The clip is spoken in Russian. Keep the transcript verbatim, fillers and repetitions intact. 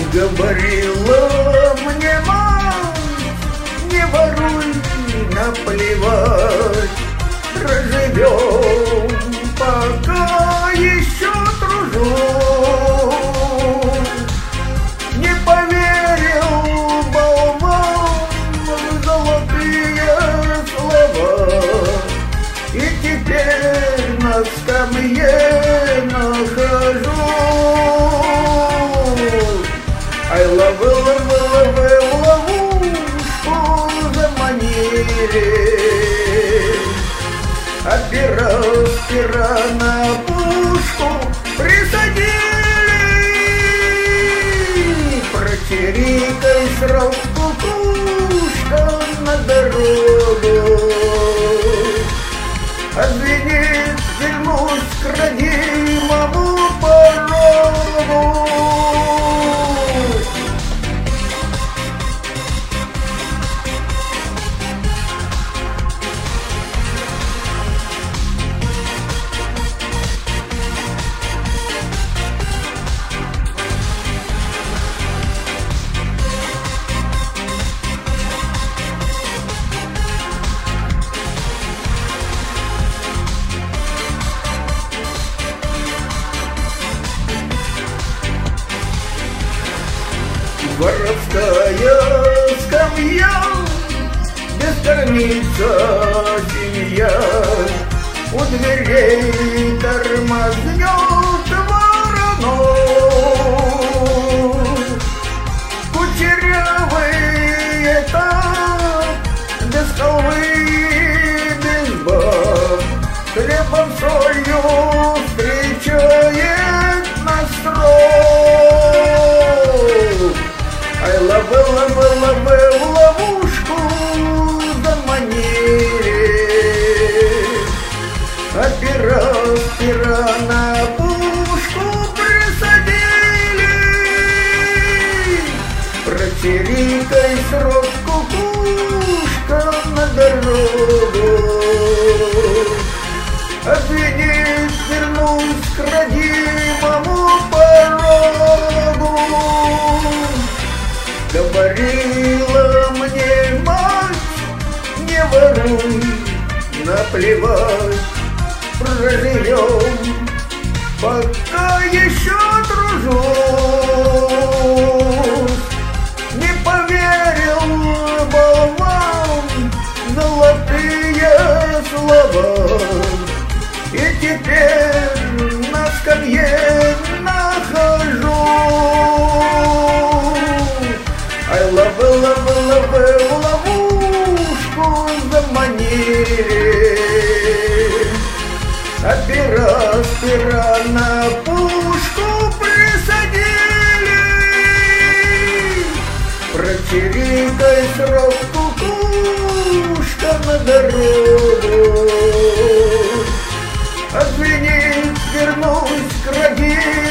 Говорила мне мать, не воруй, наплевать, проживем, пока еще тружусь. Не поверил болван в золотые слова, и теперь на скамье нахожусь. Ай, ловы, ловы, ловы, в ловушку заманили, а пера, пера на пушку присадили. Прочирикай срок кукушка на дорогу, отзвенит фильмус к родимому порогу. Воровская скамья, бескормица семья, у дверей тормознет вороной. Кучерявый этап, без халвы, без баб, хлебом солью встречает настрой. Ай, ловы, ловы, ловы, в ловушку заманили, а пера, пера на пушку присадили. Прочирикай срок кукушка на дорогу, отзвенит, вернусь к родимому порогу. Говорила мне мать, не воруй, наплевать, проживем, пока еще тружусь. Не поверил болван золотые слова, и теперь на скамье нахожусь. Ай, ловы, ловы, ловы, в ловушку заманили, а пера, пера на пушку присадили. Прочирикай срок кукушка на дорогу, отзвенит, вернусь к родине.